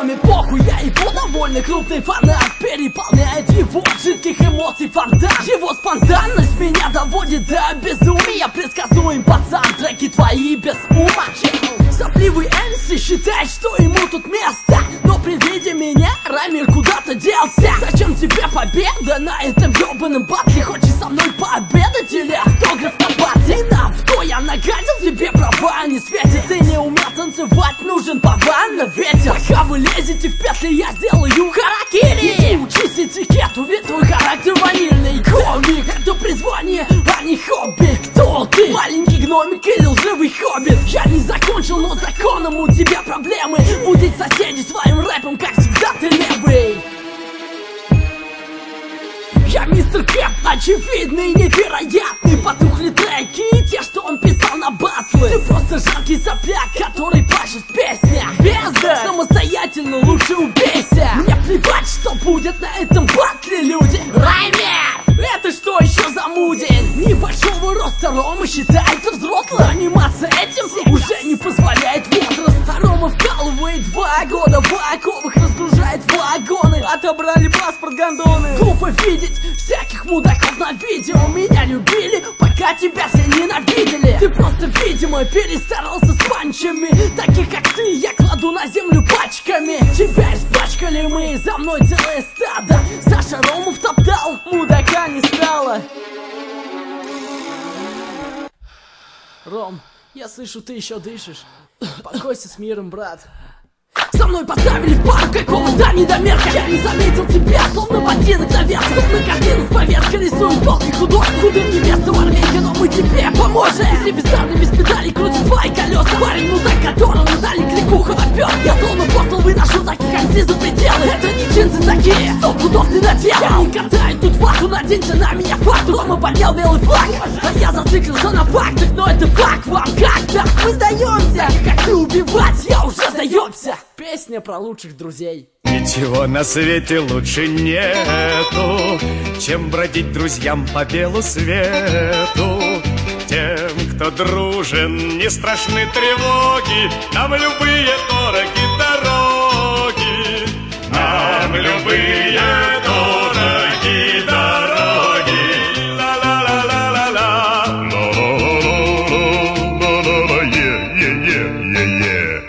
доме, похуй, я его довольно крупный фанат переполняет его жидких эмоций фонтан. Его спонтанность меня доводит до безумия. Предсказуем, пацан, треки твои без ума. Сопливый Эльси считает, что ему тут место, но при виде меня Рамир куда-то делся. Зачем тебе победа на этом ёбаном батле? Хочешь со мной пообедать или автограф на бате? И на авто я нагадил, тебе права не светит. Ты не умел танцевать, нужен паван на ветер. Пока вы лезете в петли, я сделаю харакири. Иди учись этикету, ведь твой характер ванильный. Комик, это призвание, а не хобби. Кто ты? Маленький гномик или лживый хоббит? Я не закончил, но законом у тебя проблемы. Будить соседей своим рэпом, как всегда ты левый. Я мистер Кэп, очевидный, невероятный. Потухли треки и те, что он писал на батлы. Ты просто жаркий сопляк, который пашет в песнях. Бездарь, самостоятельно лучше убейся. Мне плевать, что будет на этом батле, люди. Раймер, это что еще за мудень? Небольшого роста Рома считается взрослым. Заниматься этим уже не позволяет возраст. А Рома вкалывает 2 года, в оковах разгружает вагоны. Отобрали паспорт гондоны. Глупо видеть всяких мудаков на видео. Меня любили, пока тебя все ненавидели. Ты просто, видимо, перестарался с панчами. Таких как ты я кладу на землю пачками. Тебя испачкали мы, за мной целое стадо. Саша Рому втоптал, мудака не стало. Ром, я слышу, ты еще дышишь. Покойся с миром, брат. Со мной поставили в пару какого-то недомерка. Я не заметил тебя, словно ботинок наверх. Словно картину с поверка рисует толстый худой. Худым невестам армейка, но мы тебе поможем. Если бездарный без педалей крутит твои колеса. Парень мудак, которому дали кликуха опер. Я словно постол выношу таких MC за пределы. Это не джинсы такие, 100 пудов ты надел. Я не катаю тут вату, наденься на меня факту. Рома поднял белый флаг, а я зациклился на фактах. Но это факт, вам как-то мы сдаемся. Как ты убивать, я уже сдаемся. Песня про лучших друзей. Ничего на свете лучше нету, чем бродить друзьям по белу свету. Тем, кто дружен, не страшны тревоги. Нам любые дороги дороги. Нам любые дороги дороги. Ла-ла-ла-ла-ла-ла. Ла-ла-ла-ла-ла-ла-ла. Е-е-е-е-е.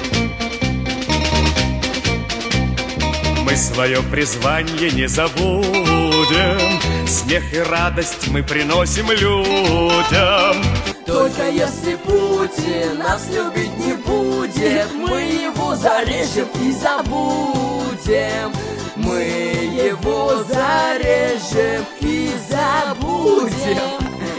Мы свое призвание не забудем. Смех и радость мы приносим людям. Только если Путин нас любить не будет, мы его зарежем и забудем. Мы его зарежем.